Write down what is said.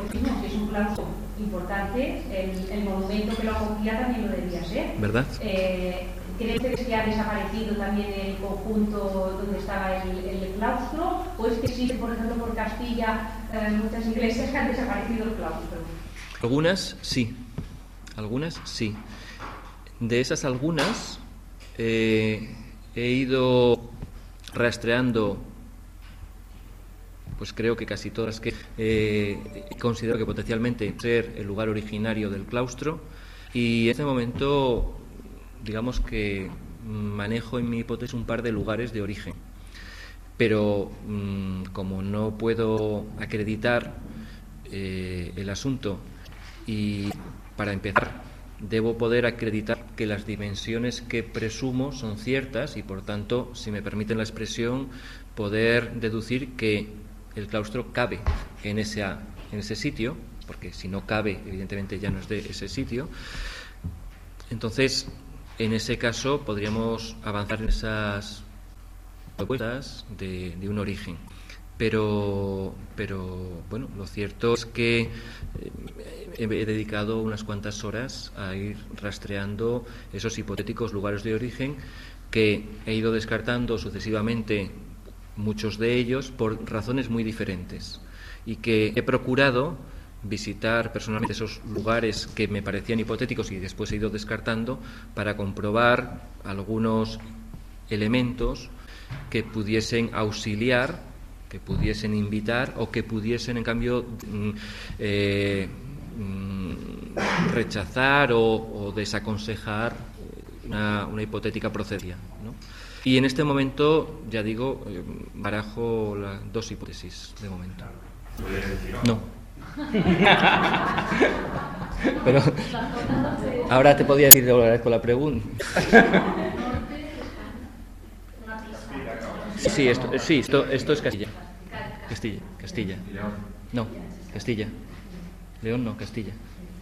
porque no, si es un claustro importante, el monumento que lo acogía también lo debía ser. ¿Verdad? ¿Creen ustedes que ha desaparecido también el conjunto donde estaba el claustro? ¿O es que existe, por ejemplo, por Castilla, muchas iglesias que han desaparecido el claustro? Algunas sí. De esas algunas he ido rastreando, pues creo que casi todas que considero que potencialmente ser el lugar originario del claustro, y en este momento digamos que manejo en mi hipótesis un par de lugares de origen, pero como no puedo acreditar el asunto, y para empezar debo poder acreditar que las dimensiones que presumo son ciertas y, por tanto, si me permiten la expresión, poder deducir que el claustro cabe en ese sitio, porque si no cabe, evidentemente ya no es de ese sitio. Entonces, en ese caso podríamos avanzar en esas propuestas de un origen. Pero bueno, lo cierto es que he dedicado unas cuantas horas a ir rastreando esos hipotéticos lugares de origen, que he ido descartando sucesivamente muchos de ellos por razones muy diferentes, y que he procurado visitar personalmente esos lugares que me parecían hipotéticos y después he ido descartando para comprobar algunos elementos que pudiesen auxiliar, que pudiesen invitar o que pudiesen, en cambio, rechazar o desaconsejar una hipotética procedencia, ¿no? Y en este momento, ya digo, barajo las dos hipótesis de momento. No. Pero ahora te podía decir, te agradezco la pregunta. Sí, esto es Castilla. Castilla. No, Castilla. León no, Castilla.